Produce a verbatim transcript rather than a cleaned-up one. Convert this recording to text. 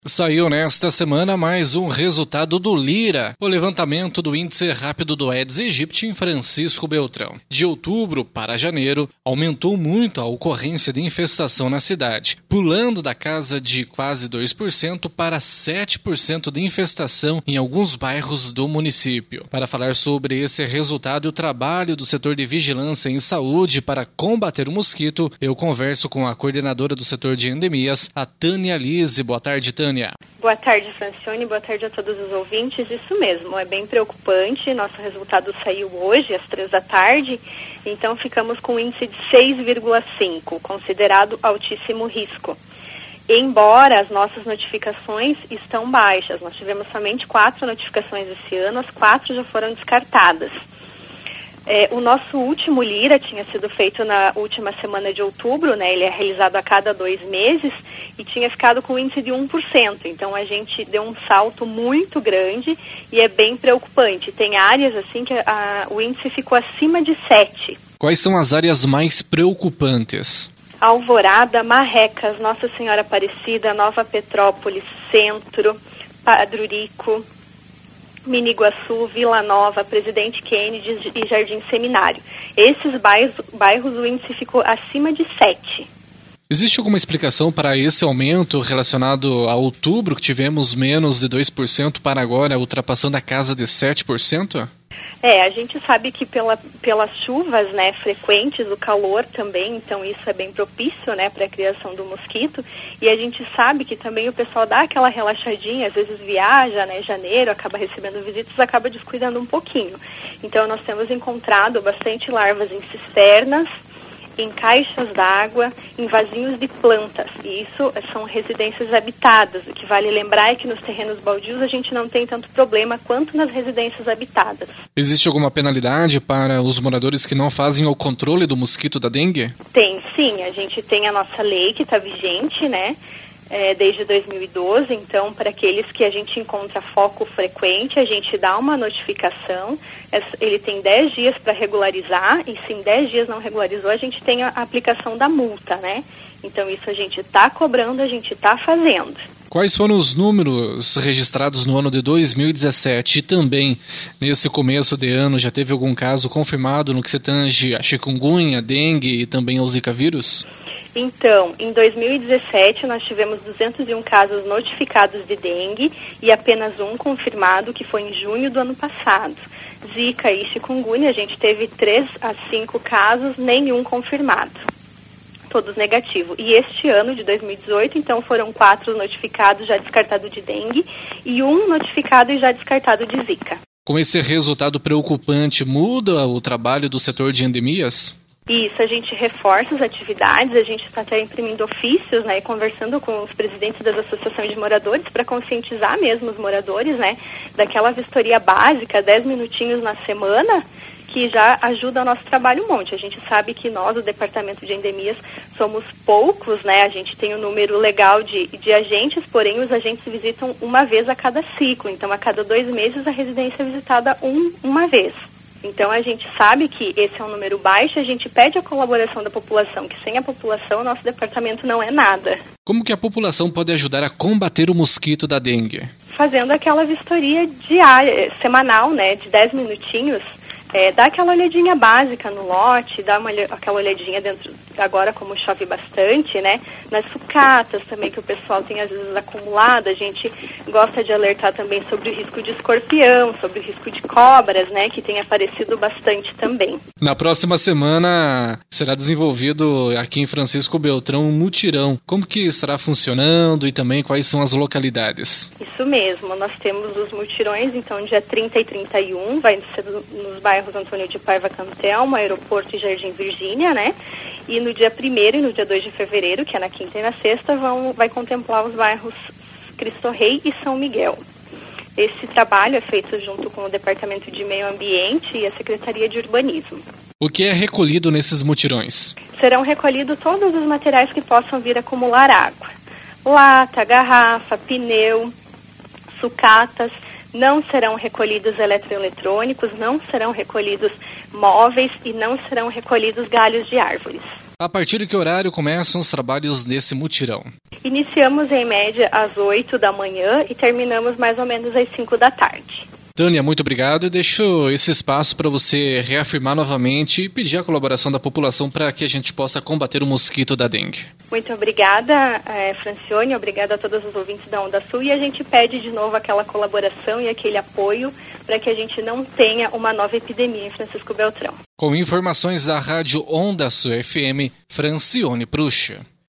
Saiu nesta semana mais um resultado do Lira, o levantamento do índice rápido do Aedes aegypti em Francisco Beltrão. De outubro para janeiro, aumentou muito a ocorrência de infestação na cidade, pulando da casa de quase dois por cento para sete por cento de infestação em alguns bairros do município. Para falar sobre esse resultado e o trabalho do setor de vigilância em saúde para combater o mosquito, eu converso com a coordenadora do setor de endemias, a Tânia Lise. Boa tarde, Tânia. Boa tarde, Francione. Boa tarde a todos os ouvintes. Isso mesmo, é bem preocupante. Nosso resultado saiu hoje, às três da tarde. Então, ficamos com um índice de seis vírgula cinco, considerado altíssimo risco. Embora as nossas notificações estão baixas, nós tivemos somente quatro notificações esse ano, as quatro já foram descartadas. É, o nosso último Lira tinha sido feito na última semana de outubro, né? Ele é realizado a cada dois meses e tinha ficado com índice de um por cento. Então a gente deu um salto muito grande e é bem preocupante. Tem áreas assim que a, o índice ficou acima de sete. Quais são as áreas mais preocupantes? Alvorada, Marrecas, Nossa Senhora Aparecida, Nova Petrópolis, Centro, Padre-Rico, Miniguaçu, Vila Nova, Presidente Kennedy e Jardim Seminário. Esses bairros, bairros o índice ficou acima de sete. Existe alguma explicação para esse aumento relacionado a outubro, que tivemos menos de dois por cento para agora, ultrapassando a casa de sete por cento? É, a gente sabe que pela, pelas chuvas, né, frequentes, o calor também, então isso é bem propício, né, para a criação do mosquito, e a gente sabe que também o pessoal dá aquela relaxadinha, às vezes viaja, né, janeiro, acaba recebendo visitas, acaba descuidando um pouquinho. Então nós temos encontrado bastante larvas em cisternas, em caixas d'água, em vasinhos de plantas, e isso são residências habitadas. O que vale lembrar é que nos terrenos baldios a gente não tem tanto problema quanto nas residências habitadas. Existe alguma penalidade para os moradores que não fazem o controle do mosquito da dengue? Tem, sim. A gente tem a nossa lei que está vigente, né? É, desde dois mil e doze, então, para aqueles que a gente encontra foco frequente, a gente dá uma notificação, ele tem dez dias para regularizar, e se em dez dias não regularizou, a gente tem a aplicação da multa, né? Então, isso a gente está cobrando, a gente está fazendo. Quais foram os números registrados no ano de dois mil e dezessete e também nesse começo de ano já teve algum caso confirmado no que se tange a chikungunya, a dengue e também ao zika vírus? Então, em dois mil e dezessete nós tivemos duzentos e um casos notificados de dengue e apenas um confirmado, que foi em junho do ano passado. Zika e chikungunya, a gente teve três a cinco casos, nenhum confirmado. Todos negativos. E este ano, de dois mil e dezoito, então, foram quatro notificados já descartado de dengue e um notificado e já descartado de zika. Com esse resultado preocupante, muda o trabalho do setor de endemias? Isso, a gente reforça as atividades, a gente está até imprimindo ofícios, né, e conversando com os presidentes das associações de moradores para conscientizar mesmo os moradores, né, daquela vistoria básica, dez minutinhos na semana, que já ajuda o nosso trabalho um monte. A gente sabe que nós, o Departamento de Endemias, somos poucos, né? A gente tem um número legal de, de agentes, porém os agentes visitam uma vez a cada ciclo. Então, a cada dois meses, a residência é visitada um, uma vez. Então, a gente sabe que esse é um número baixo, a gente pede a colaboração da população, que sem a população, o nosso departamento não é nada. Como que a população pode ajudar a combater o mosquito da dengue? Fazendo aquela vistoria diária, semanal, né? De dez minutinhos. É, dá aquela olhadinha básica no lote, dá uma, aquela olhadinha dentro, agora como chove bastante, né, nas sucatas também, que o pessoal tem às vezes acumulado. A gente gosta de alertar também sobre o risco de escorpião, sobre o risco de cobras, né, que tem aparecido bastante também. Na próxima semana será desenvolvido aqui em Francisco Beltrão um mutirão. Como que estará funcionando e também quais são as localidades? Isso mesmo, nós temos os mutirões, então dia trinta e trinta e um, vai ser nos bairros Antônio de Paiva Cantelmo, Aeroporto e Jardim Virgínia, né? E no dia primeiro e no dia dois de fevereiro, que é na quinta e na sexta, vão, vai contemplar os bairros Cristo Rei e São Miguel. Esse trabalho é feito junto com o Departamento de Meio Ambiente e a Secretaria de Urbanismo. O que é recolhido nesses mutirões? Serão recolhidos todos os materiais que possam vir acumular água. Lata, garrafa, pneu, sucatas. Não serão recolhidos eletroeletrônicos, não serão recolhidos móveis e não serão recolhidos galhos de árvores. A partir de que horário começam os trabalhos desse mutirão? Iniciamos em média às oito da manhã e terminamos mais ou menos às cinco da tarde. Tânia, muito obrigado e deixo esse espaço para você reafirmar novamente e pedir a colaboração da população para que a gente possa combater o mosquito da dengue. Muito obrigada, eh, Francione, obrigada a todos os ouvintes da Onda Sul e a gente pede de novo aquela colaboração e aquele apoio para que a gente não tenha uma nova epidemia em Francisco Beltrão. Com informações da Rádio Onda Sul F M, Francione Prucha.